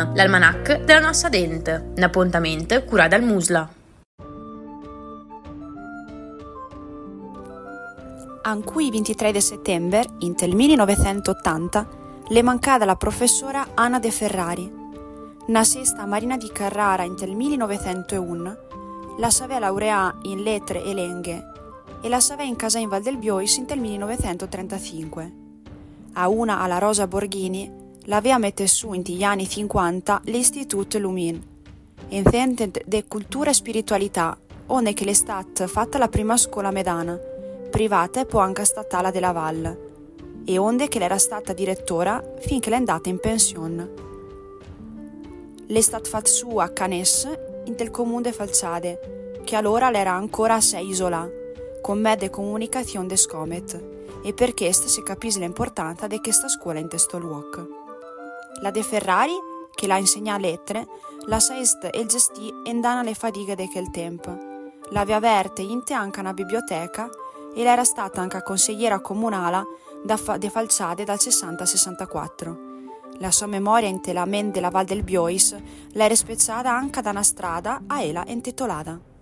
l'almanacco della nostra dente, un appuntamento curato dal Musla. Anche il 23 di settembre, in 1980, le mancava la professora Anna De Ferrari. Nascesta a Marina di Carrara in 1901, la savea laureà in lettere e lingue e la savea in casa in Val del Biois in 1935. A una alla Rosa Borghini l'aveva mette su in gli anni 50 l'Istituto Lumin, in centro di cultura e spiritualità, onde che è stata fatta la prima scuola medana, privata e poi anche statale della Val, e onde che era stata direttora finché l'è andata in pensione. L'è stata fatta su a Canes, in del comune di Falciade, che allora era ancora a sé isola, con mezzi di comunicazione de scomet, e per questo si capisce l'importanza di questa scuola in questo luogo. La De Ferrari, che l'ha insegnato lettere, la saest e gestì andando alle fatiche di quel tempo. L'aveva averte anche una biblioteca e era stata anche consigliera comunale de Falciade dal 60 al 64. La sua memoria in la mente della Val del Biois l'era spezzata anche da una strada a ella intitolata.